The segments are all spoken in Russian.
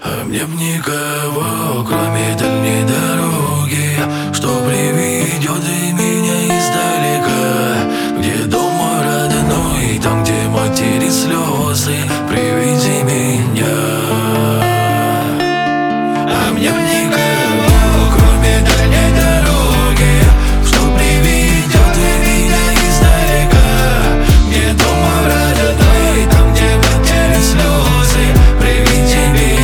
А мне б никого, кроме дальней дороги, что приведет и меня издалека, где дом мой родной, там, где матери слезы, приведи меня. А мне б никого, кроме дальней дороги, что приведет и меня издалека, где дом мой родной, там, где матери слезы, приведи меня.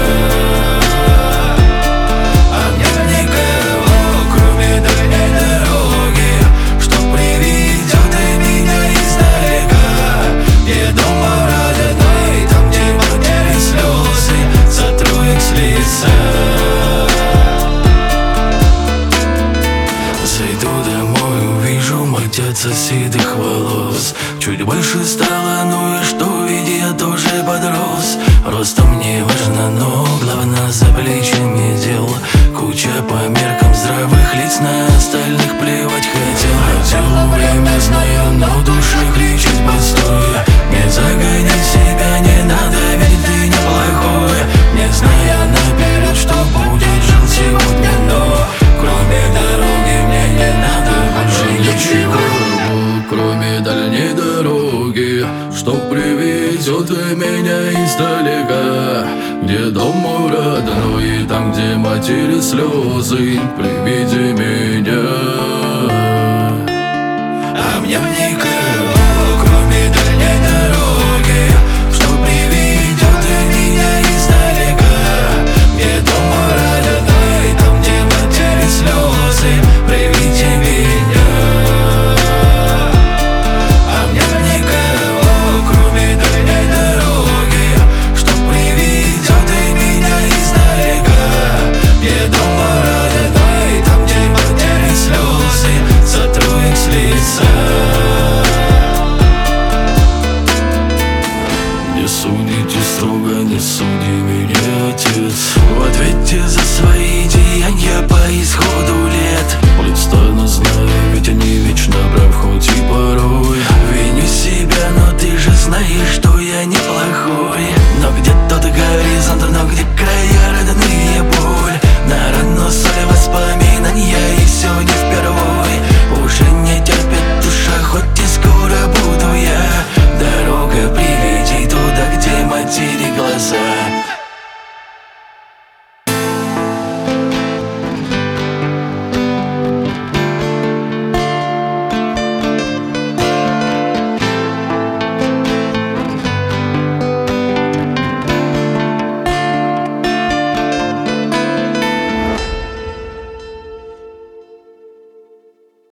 Зайду домой, увижу мать от седых волос. Чуть больше стало, ну и что, ведь я тоже подрос. Ростом не важно, но главное за плечами дело. Куча по меркам здравых лиц, на остальных плевать хотел. Время знаю, но душа кричит постой. Не загоняй себя, не надо, ведь ты неплохой. Не зная наперед, что будет, жил сегодня, но кроме дороги мне не надо больше ничего. Кроме дальней дороги, что привезет меня издалека, где дом мой родной, там, где матери слезы, приведи меня. А мне